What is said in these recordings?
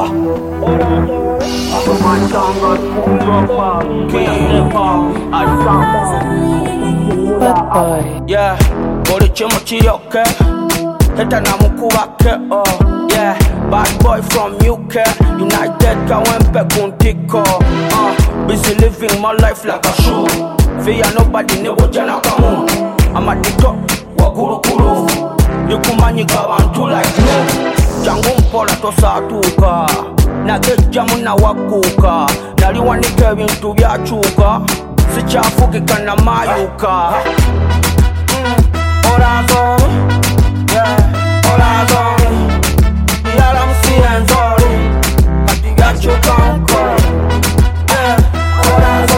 Yeah, body chimochi okay. Heta na mukubake yeah, bad boy from UK, United kawempe kuntiko. Busy living my life like a show. Fear nobody nebo jana kamu. I'm at the top, wakuru. Nikumanyika bantu like me. Jangu mpola tosatuka. Nagejamu na wakuka. Naliwanike bintu byachuka. Sichafukika na mayuka. Orazo, yeah, orazo. Yeah, I'm seeing sorry, but you got your conquer. Yeah, orazo,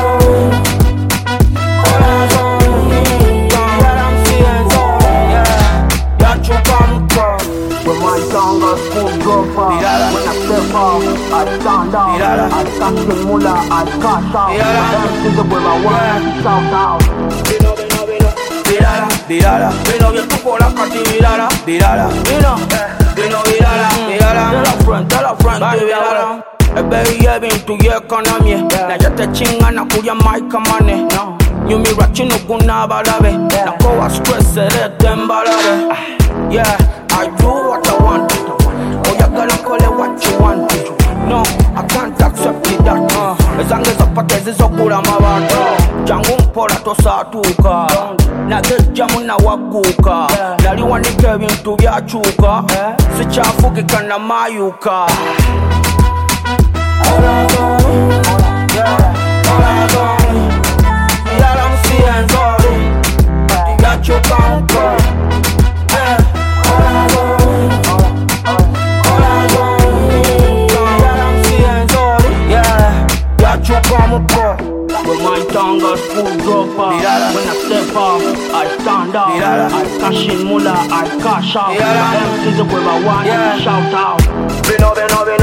orazo. Yeah, I'm seeing sorry, yeah, got your conquer. When my tongue goes full dropper, when I step off, I stand out. I can't see mula, I cash out. Everything the way I want, shout out. Virara, vino bien tu por la cati virara, vino, virara, tell a friend, virara. Baby, yeah, been to your economy. Na jate chinga na kuya maika mane. Nyumi rachi no guna balabe. Na kowa stress tembalabe. Yeah, I do what I want. Oh, you gonna call it what you want. No, I can't accept it that. Ezange zapate zizokula mabato. Jangu mpola tosatuka. Nagejamu na wakuka. Naliwanike bintu byachuka. Sichafukika na mayuka. Orazo, yeah, orazo. Yeah, I'm seeing sorry, you got your conquer. Yeah, orazo, orazo. Yeah, I'm seeing sorry, yeah, got your conquer. When my tongue goes full dropper, when I step off, I stand out. I cash in mula, I cash out. Everything the way I want, shout out. Vino,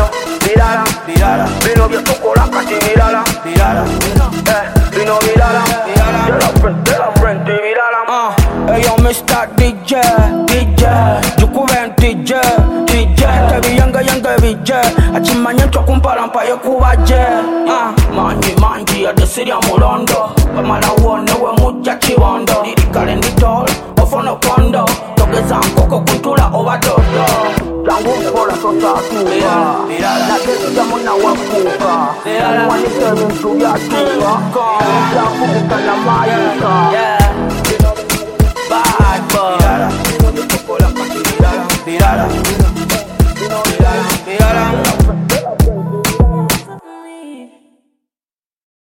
vino bien tu cola casi virala, vino virala, tell a friend virala. Hey yo Mr. DJ, you couldn't DJ, te vi yanga vije, achimanye chokumpala mpaye kubaje. Manji ya desiri ya mulondo, pamala wone we muja chibondo, lirikale nditol, ofono kondo, togeza nkoko kuntula obadodo. Jangu mpola tosatuka, nagejamu na wakuka. Naliwanike bintu byachuka, sichafukika na mayuka. Bad boy, virala.